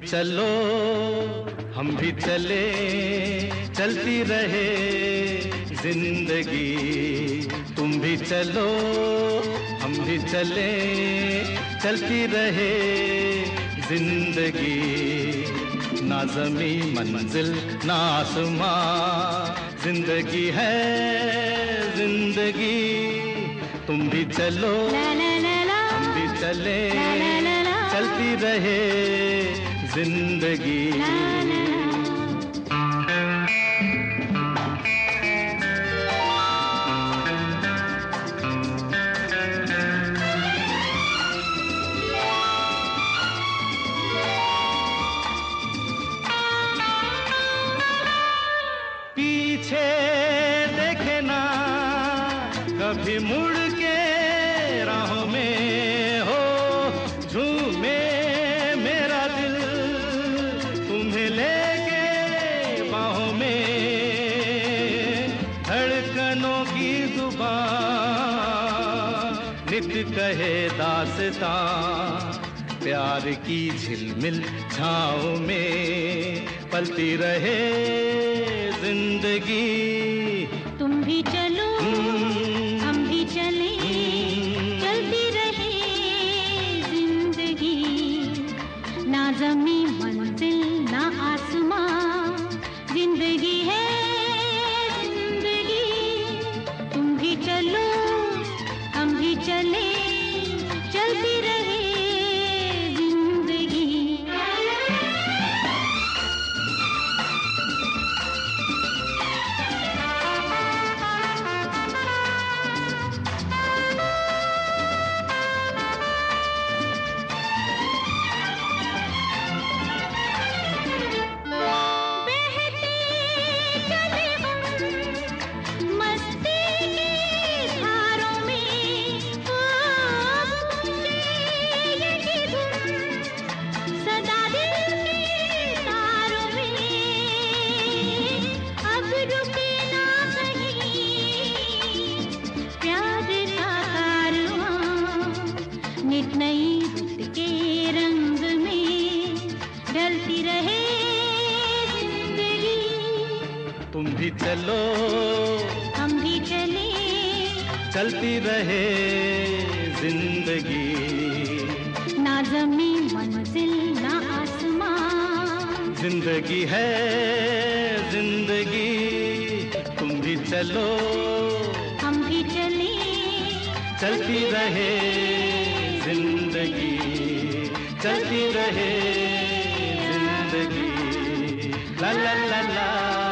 चलो हम भी चले, चलती रहे जिंदगी। तुम भी चलो हम भी चले, चलती रहे जिंदगी। ना ज़मी मंजिल ना आसमां, जिंदगी है जिंदगी। तुम भी चलो हम भी चले, चलती रहे जिंदगी। पीछे देखे ना कभी मुड़ के, राहों में हो झूमे मेरा दिल, तुम्हें लेके बाहों में। धड़कनों की जुबान नित कहे दास्तां, प्यार की झिलमिल छाँव में पलती रहे जिंदगी। तुम भी चलो हम भी चले, चलती रहे जिंदगी। ना ज़मी मंजिल ना आसमां, जिंदगी है जिंदगी। तुम भी चलो हम भी चले, चलती रहे जिंदगी। नई रुत के रंग में ढलती रहे जिंदगी। तुम भी चलो हम भी चले, चलती रहे जिंदगी। ना ज़मी मंजिल ना आसमां, जिंदगी है जिंदगी। तुम भी चलो हम भी चले, चलती रहे जिंदगी, चलती रहे जिंदगी। ला ला ला ला।